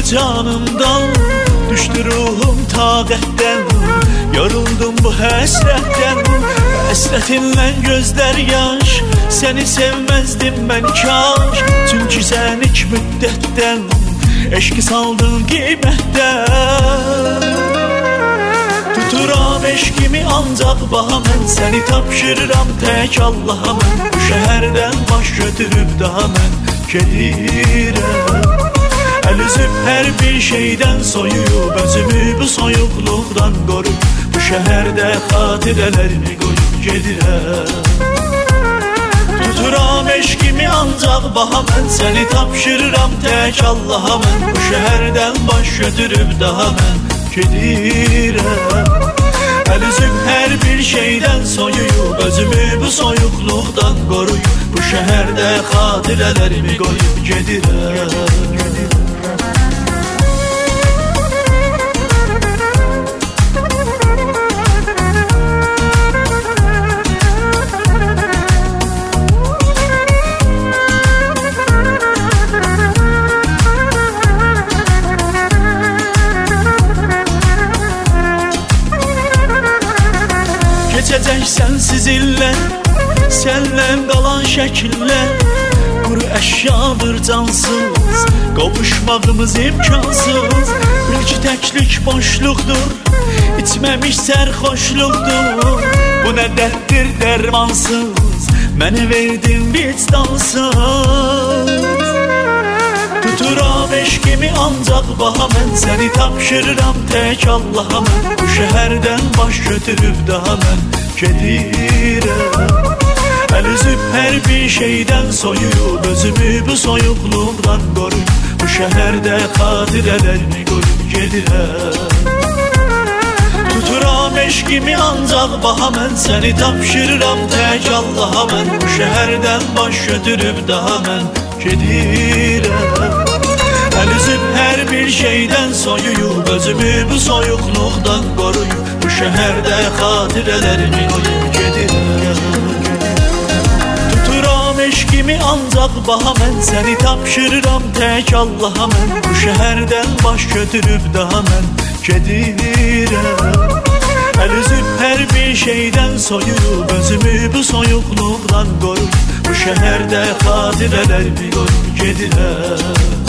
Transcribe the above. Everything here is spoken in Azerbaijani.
canımdan, düşdü ruhum taqətdən. Yoruldum bu həsrətdən, həsrətinlə gözlər yaş. Səni sevməzdim mən kaş, çünki sən ilk müddətdən eşqi saldın qiymətdən. Tuturam eşqimi ancaq baha mən, səni tapşırıram tək Allaha mən. Bu şəhərdən baş götürüb daha mən gedirəm. Əl üzüb hər bir şeydən soyuyub, özümü bu soyuqluqdan qorub, bu şəhərdə xatirələrimi qoyub gedirəm. Tuturam eşqimi ancaq baha mən, səni tapşırıram tək Allaha mən. Bu şəhərdən baş götürüb daha mən gedirəm. Əl üzüb hər bir şeydən soyuyub, özümü bu soyuqluqdan qoruyub, bu şəhərdə xatirələrimi qoyub gedirəm. Keçəcək sənsiz illər, səndən qalan şəkillər. Quru əşyadır cansız, qovuşmağımız imkansız. Bil ki təklik boşluqdur, içməmiş sərxoşluqdur. Bu nə dərddir dərmansız, mənə verdin vicdansız. Tuturam eşqimi ancaq baha mən, səni tapşırıram tək Allaha mən. Bu şəhərdən baş götürüb daha mən gedirəm. Əl üzüb hər bir şeydən soyuyub, özümü bu soyuqluqdan qoruyub, bu şəhərdə xatirələrimi qoyub gedirəm. Tuturam eşqimi ancaq baha mən, səni tapşırıram tək Allaha mən. Bu şəhərdən baş götürüb daha mən gedirəm. Əl üzüb hər bir şeydən soyuyub, özümü bu soyuqluqdan qoruyub, bu şəhərdə xatirələrimi qoyub gedirəm. Tuturam eşqimi ancaq baha mən, səni tapşırıram tək Allaha mən. Bu şəhərdən baş götürüb daha mən gedirəm. Əl üzüb hər bir şeydən soyuyub, özümü bu soyuqluqdan qoruyub, bu şəhərdə xatirələrimi qoyub gedirəm.